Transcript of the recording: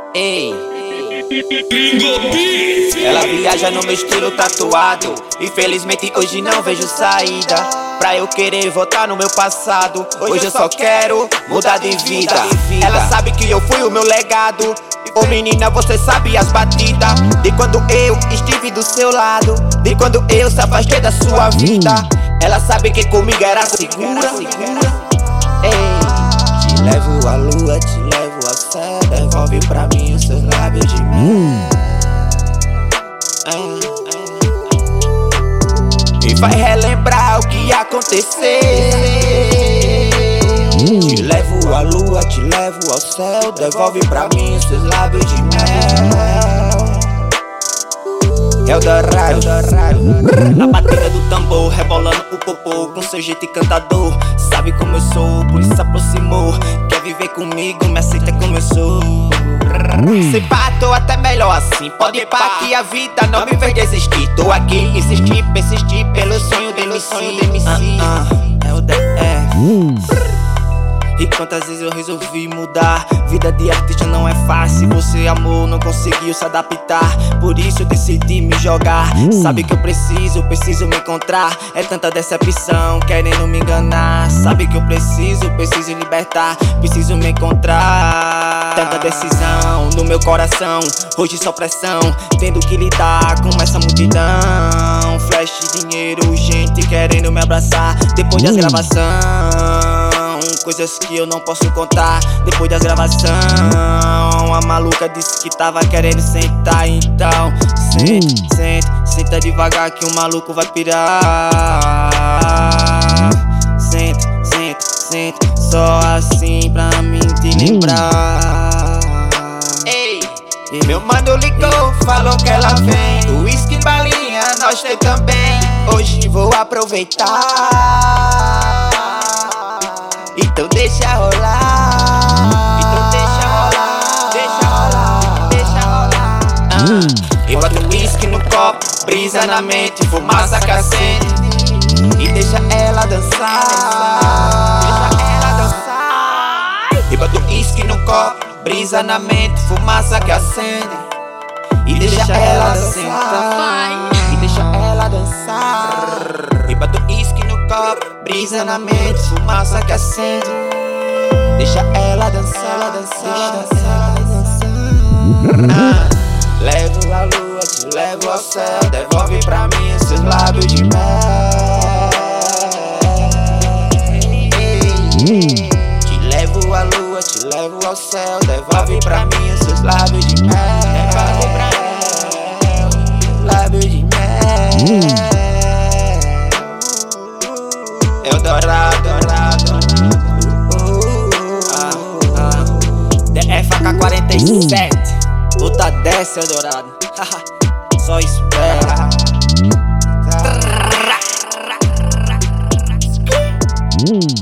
Ei, ela viaja no meu estilo tatuado. Infelizmente hoje não vejo saída pra eu querer voltar no meu passado. Hoje eu só quero mudar de vida. Ela sabe que eu fui o meu legado. Ô menina, você sabe as batidas de quando eu estive do seu lado, de quando eu se afastei da sua vida. Ela sabe que comigo era segura. Ei, te levo à lua, te levo ao céu, devolve pra mim os seus lábios de mel. E vai relembrar o que aconteceu. Te levo à lua, te levo ao céu, devolve pra mim os seus lábios de mel. Eldorado. Na batida do tambor, rebolando o popô com seu jeito encantador. Sabe como eu sou, por isso aproximou. Quer viver comigo, me aceita como eu sou. Se pá, tô até melhor assim. Pode pá que a vida não me fez desistir. Tô aqui, insistir, persistir pelo sonho de MC. É o DF. E quantas vezes eu resolvi mudar. Vida de artista não é fácil. Você, amor, não conseguiu se adaptar. Por isso eu decidi me jogar. Sabe que eu preciso me encontrar. É tanta decepção, querendo me enganar. Sabe que eu preciso libertar. Preciso me encontrar. Tanta decisão no meu coração. Hoje só pressão, tendo que lidar com essa multidão. Flash, dinheiro, gente querendo me abraçar. Depois das gravações, coisas que eu não posso contar. Depois das gravações, a maluca disse que tava querendo sentar. Então senta devagar que o maluco vai pirar. Senta, só assim pra mim te lembrar. Ei, meu mano ligou, falou que ela vem. Whisky, balinha, nós tem também. Hoje vou aproveitar. Então deixa rolar. Eu boto whisky no copo, brisa na mente, fumaça que acende. E deixa ela dançar. Eu boto whisky no copo, brisa na mente, fumaça que acende. E deixa ela dançar. E deixa ela dançar. Eu boto whisky no copo, brisa na mente, fumaça que acende. Deixa ela dançar, levo a lua, te levo ao céu, devolve pra mim os seus lábios de mel. Te levo a lua, te levo ao céu, devolve pra mim os seus lábios de mel. Lábios de mel. Eldorado. DFAK47. Luta dessa, Eldorado. Só espera.